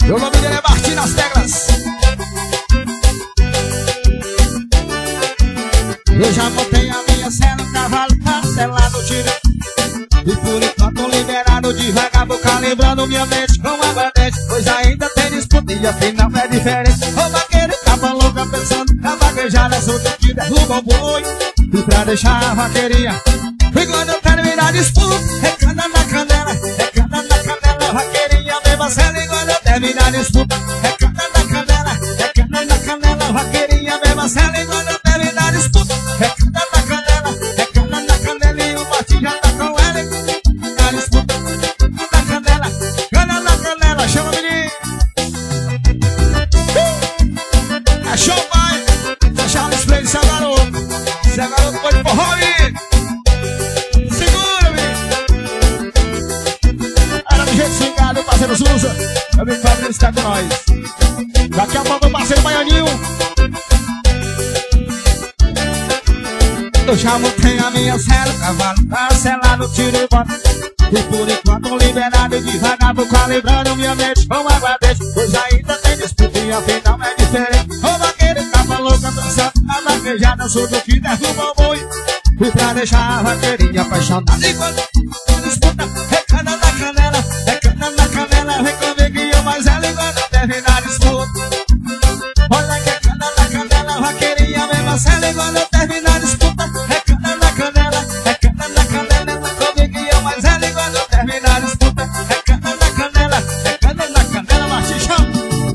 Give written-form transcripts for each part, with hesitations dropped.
E o nome dele é Martim nas teclas. Eu já montei a minha cela, um cavalo parcelado, tiro. E por enquanto liberado, devagar vou calibrando minha mente com a bandete. Pois ainda tem disputa e afinal é diferente. O vaqueiro tava louca pensando na vaquejada, solta que derruba o boi. E pra deixar a vaqueirinha, e quando eu terminar a disputa, é cana na canela, é cana na canela. Vaqueirinha mesmo cela, e quando eu terminar a disputa, é cana na canela, é cana na canela. Vaqueirinha mesmo cela, e quando eu terminar a disputa, é cana na canela, é cana na canela. E o Martim já tá com ela, na disputa, na canela, cana na canela. Chama o menino. É show, pai. Deixa o display, seu garoto. Seu garoto pode forró, menino. Segura, menino. Era do jeito swingado, parceiro Souza. Eu me Fabrício está com nós. Daqui a pouco o parceiro Baianinho. Eu já montei a minha cela, cavalo parcelado, tiro e bota. E por enquanto liberado, devagar vou calibrando minha mente com aguardente. Pois ainda tem disputa e afinal é diferente. O vaqueiro tava louca dançando a vaquejada, sou do que derruba o boi. E pra deixar a vaqueirinha apaixonada, e quando disputa, é cana na canela, é cana na canela. Vem comigo e eu mais ela, e quando terminar a disputa, olha que é cana na canela. Vaqueirinha mesmo cela, e quando terminar a disputa, é cana na canela, é cana na canela. Vem comigo e eu mais ela, e quando terminar a disputa, é cana na canela, é cana na canela. Martim, chama.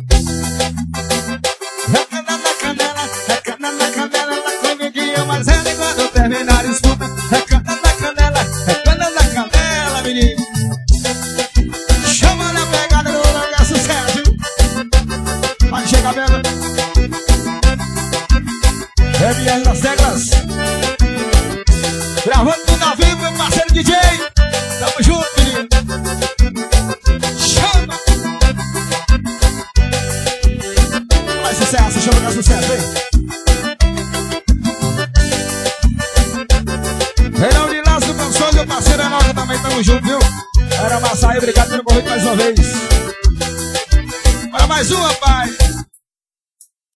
É cana na canela, é cana na canela. Vem comigo e eu mais ela, e quando terminar a disputa, é cana na canela, é cana na canela, menino. Chama na pegada do lugar sucesso. Vai chegar mesmo. MR das teclas. Gravando tudo ao vivo, meu parceiro DJ. Tamo junto, menino. Chama. Mais sucesso, chama com sucesso, hein? Renan de Laço, Canções, meu parceiro Enoca também, tamo junto, viu? Era Massaí, obrigado pelo convite mais uma vez. Para mais uma, pai.